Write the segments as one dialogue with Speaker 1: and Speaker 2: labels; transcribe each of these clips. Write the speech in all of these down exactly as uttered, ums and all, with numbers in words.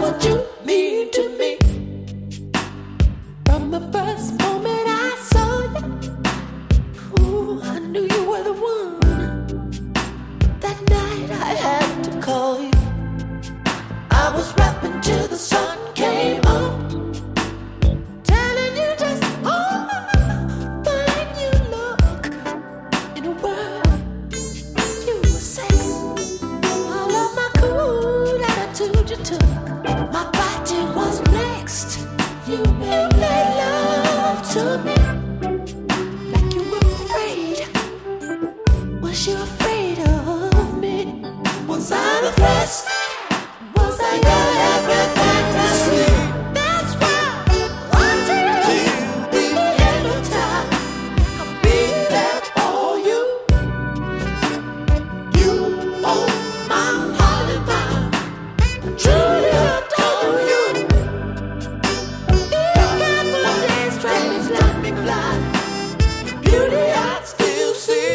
Speaker 1: what you mean to me. From the first moment I saw you, ooh, I knew you were the one. That night I had to call you. I was rapping till the sun came up, telling you just how fine you look. In a word, you were sexy. I love my cool attitude you took. My body was next. You made love to me like you were afraid. Was you afraid of me? Was I the best? Was I your everything to see? That's why until the end of time, I'll be there for you. You own my heart and mind. I truly adore you. You got one day struck me, struck me blind. Your beauty I still see.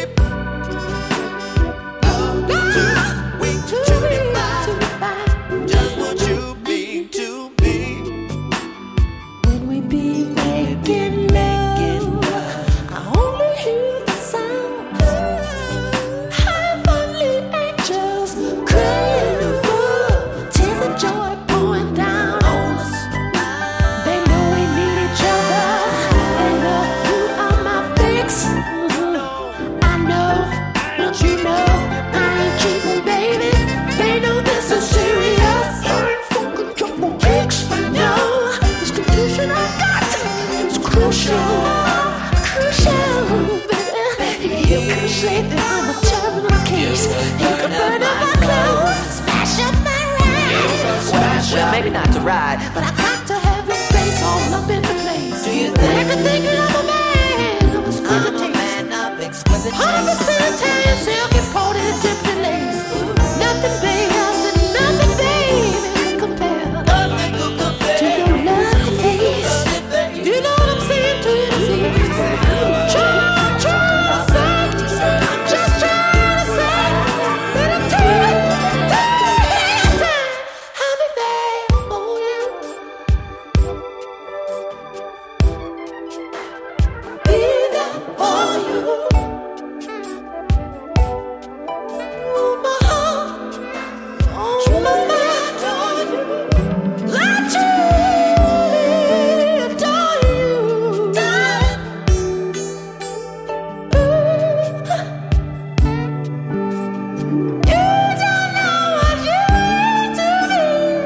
Speaker 1: Love too weak to define just what you mean to me. When we be making love, I only hear the sound. Heavenly angels crying above, tears of joy pouring down on us. They know we need each other. They know you are my fix. I know, don't you know, I ain't cheating, baby. They know this is serious. I ain't fucking trouble kicks. No, this condition I got is crucial, crucial, baby. You can say that I'm a terrible case. You can burn up my clothes, smash up my ride. Well, maybe not to ride, but I got to have your face all up in the place. Do you think? Everything I'm a man of exquisite taste. I'm a man of exquisite taste. one hundred percent Italian silk imported gypsy lace. Nothing, baby, I said nothing, baby, can compare to your lovely face. You know what I'm saying to you? See? Try, try to say, just try to say that I'm tired, tired, tired. I'll be there for you. Be there for you. Oh, my heart, oh, my mind, oh, you. I truly adore you, darling. Ooh, you don't know what you mean to me.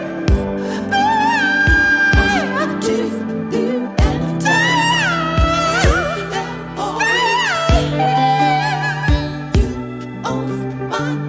Speaker 1: I do, do, and die. Oh, you own my